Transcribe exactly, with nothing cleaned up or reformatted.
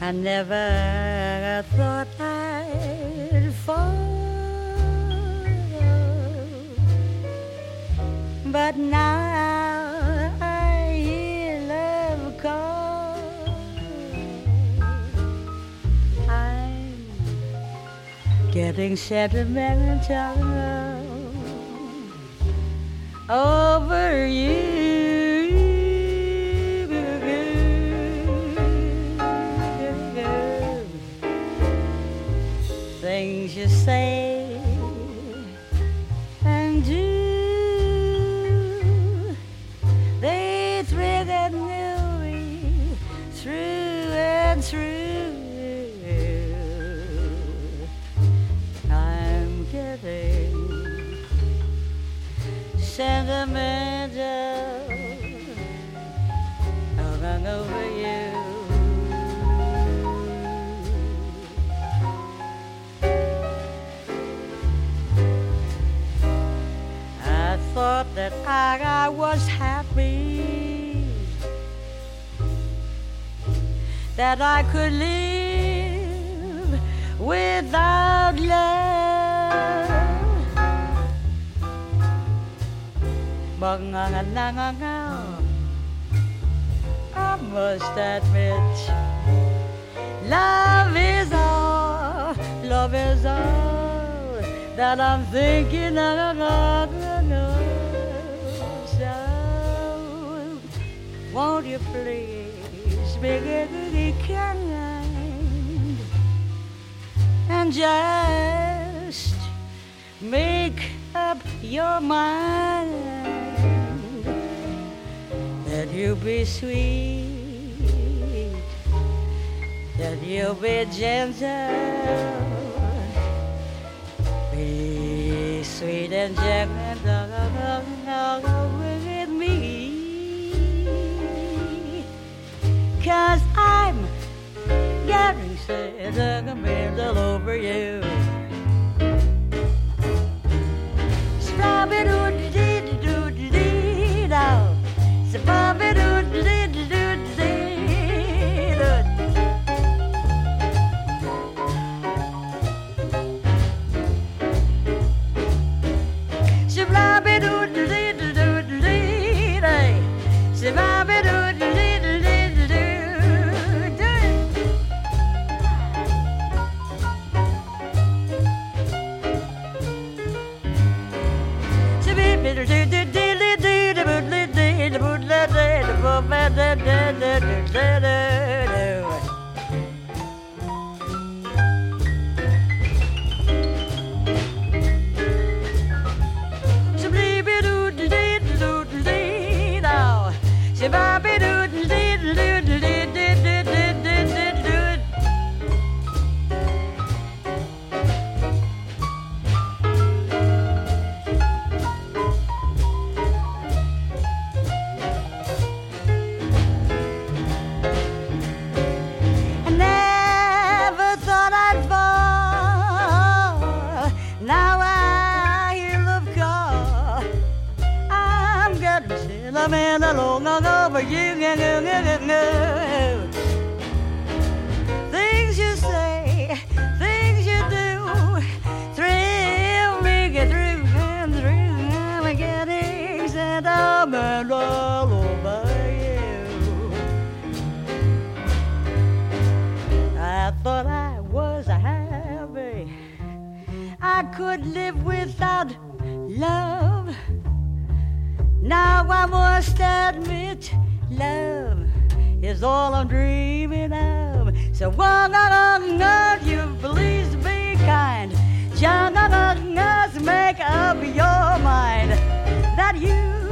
I never thought I'd fall, but now I hear love call. I'm getting sentimental over you. Things you say and do, they thrill and thrill me through and through. I'm getting sentimental along over you. Thought that I, I was happy, that I could live without love. But now I must admit, love is all, love is all that I'm thinking of. Won't you please be really kind and just make up your mind that you'll be sweet, that you'll be gentle, be sweet and gentle with me. 'Cause I'm getting sentimental over you. Scrub-a-doo-dee-doo-dee-doo. Scrub-a-doo-dee-doo-dee-doo. Scrub-a-doo-dee-doo-dee-doo. Scrub-a-doo-dee-doo-dee. Man along over you. Things you say, things you do, thrill me, get through and through. I'm getting sentimental all over you. I thought I was happy, I could live without love. Now I must admit, love is all I'm dreaming of. So why not you please be kind? Just make up your mind that you